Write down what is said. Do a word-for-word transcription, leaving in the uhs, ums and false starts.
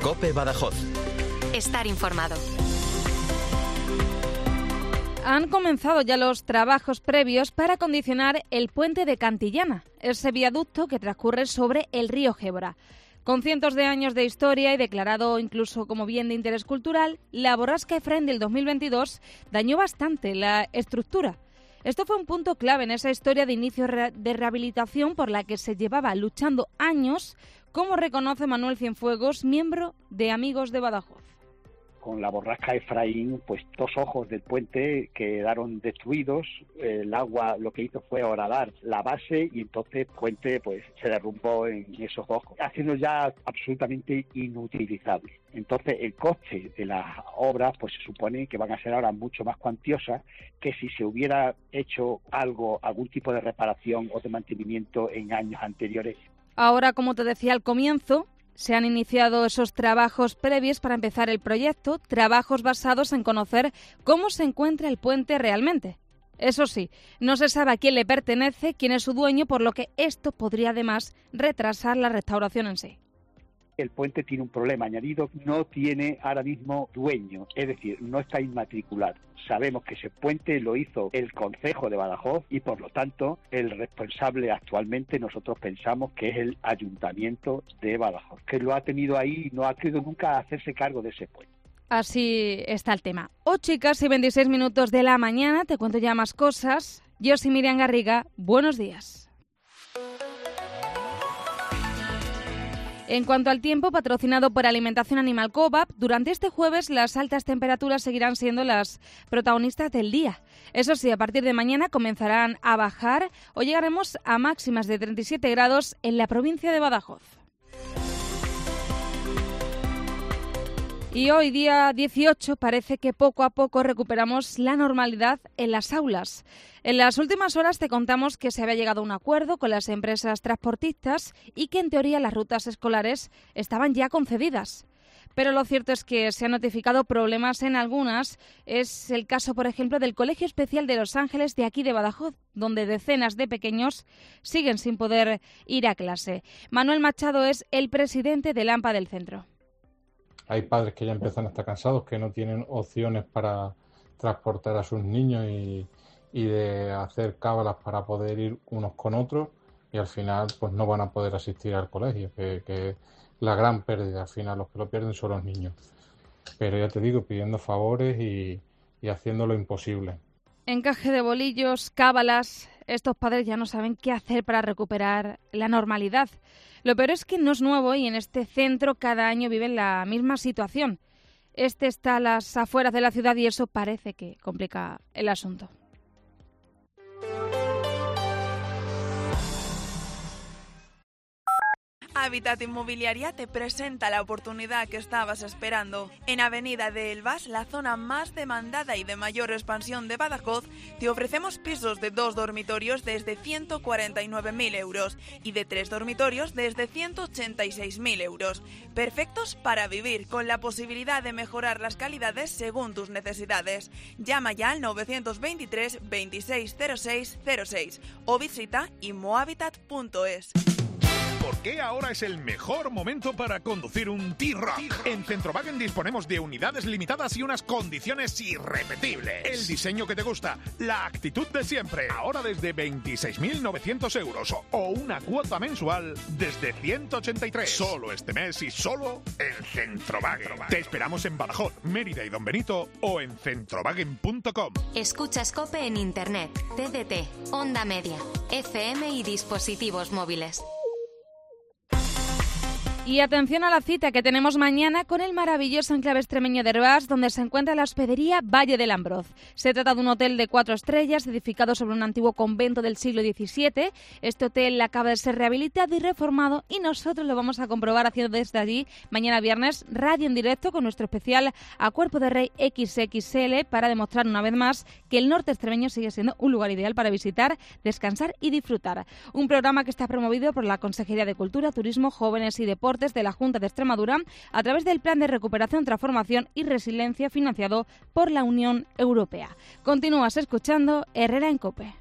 COPE Badajoz. Estar informado. Han comenzado ya los trabajos previos para acondicionar el puente de Cantillana, ese viaducto que transcurre sobre el río Gébora. Con cientos de años de historia y declarado incluso como bien de interés cultural, la borrasca Efraín del dos mil veintidós dañó bastante la estructura. Esto fue un punto clave en esa historia de inicio de rehabilitación por la que se llevaba luchando años, como reconoce Manuel Cienfuegos, miembro de Amigos de Badajoz. Con la borrasca Efraín, pues dos ojos del puente quedaron destruidos. El agua lo que hizo fue horadar la base y entonces el puente pues se derrumbó en esos ojos, haciendo ya absolutamente inutilizable. Entonces el coste de las obras pues se supone que van a ser ahora mucho más cuantiosas que si se hubiera hecho algo, algún tipo de reparación o de mantenimiento en años anteriores. Ahora, como te decía al comienzo, se han iniciado esos trabajos previos para empezar el proyecto, trabajos basados en conocer cómo se encuentra el puente realmente. Eso sí, no se sabe a quién le pertenece, quién es su dueño, por lo que esto podría además retrasar la restauración en sí. El puente tiene un problema añadido, no tiene ahora mismo dueño, es decir, no está inmatriculado. Sabemos que ese puente lo hizo el Concejo de Badajoz y por lo tanto el responsable actualmente nosotros pensamos que es el Ayuntamiento de Badajoz, que lo ha tenido ahí y no ha querido nunca hacerse cargo de ese puente. Así está el tema. ocho y casi veintiséis minutos de la mañana, te cuento ya más cosas. Yo soy Miriam Garriga, buenos días. En cuanto al tiempo, patrocinado por Alimentación Animal Coop, durante este jueves las altas temperaturas seguirán siendo las protagonistas del día. Eso sí, a partir de mañana comenzarán a bajar o llegaremos a máximas de treinta y siete grados en la provincia de Badajoz. Y hoy, día dieciocho, parece que poco a poco recuperamos la normalidad en las aulas. En las últimas horas te contamos que se había llegado a un acuerdo con las empresas transportistas y que en teoría las rutas escolares estaban ya concedidas. Pero lo cierto es que se han notificado problemas en algunas. Es el caso, por ejemplo, del Colegio Especial de Los Ángeles de aquí de Badajoz, donde decenas de pequeños siguen sin poder ir a clase. Manuel Machado es el presidente del AMPA del centro. Hay padres que ya empiezan a estar cansados, que no tienen opciones para transportar a sus niños y, y de hacer cábalas para poder ir unos con otros y al final pues no van a poder asistir al colegio, que, que es la gran pérdida. Al final los que lo pierden son los niños. Pero ya te digo, pidiendo favores y, y haciendo lo imposible. Encaje de bolillos, cábalas, estos padres ya no saben qué hacer para recuperar la normalidad. Lo peor es que no es nuevo y en este centro cada año viven la misma situación. Este está a las afueras de la ciudad y eso parece que complica el asunto. Habitat Inmobiliaria te presenta la oportunidad que estabas esperando. En Avenida de Elvas, la zona más demandada y de mayor expansión de Badajoz, te ofrecemos pisos de dos dormitorios desde ciento cuarenta y nueve mil euros y de tres dormitorios desde ciento ochenta y seis mil euros. Perfectos para vivir, con la posibilidad de mejorar las calidades según tus necesidades. Llama ya al novecientos veintitrés veintiséis cero seis cero seis o visita inmohabitat punto es. ¿Por qué ahora es el mejor momento para conducir un T-Roc? En Centrowagen disponemos de unidades limitadas y unas condiciones irrepetibles. El diseño que te gusta, la actitud de siempre. Ahora desde veintiséis mil novecientos euros o una cuota mensual desde ciento ochenta y tres. Solo este mes y solo en Centrowagen. Te esperamos en Badajoz, Mérida y Don Benito o en centrowagen punto com. Escucha COPE en Internet, T D T, Onda Media, F M y dispositivos móviles. Y atención a la cita que tenemos mañana con el maravilloso enclave extremeño de Herbás, donde se encuentra la hospedería Valle del Ambroz. Se trata de un hotel de cuatro estrellas, edificado sobre un antiguo convento del siglo diecisiete. Este hotel acaba de ser rehabilitado y reformado y nosotros lo vamos a comprobar haciendo desde allí, mañana viernes, radio en directo con nuestro especial A Cuerpo de Rey equis equis ele para demostrar una vez más que el norte extremeño sigue siendo un lugar ideal para visitar, descansar y disfrutar. Un programa que está promovido por la Consejería de Cultura, Turismo, Jóvenes y Deportes de la Junta de Extremadura a través del Plan de Recuperación, Transformación y Resiliencia financiado por la Unión Europea. Continúas escuchando Herrera en COPE.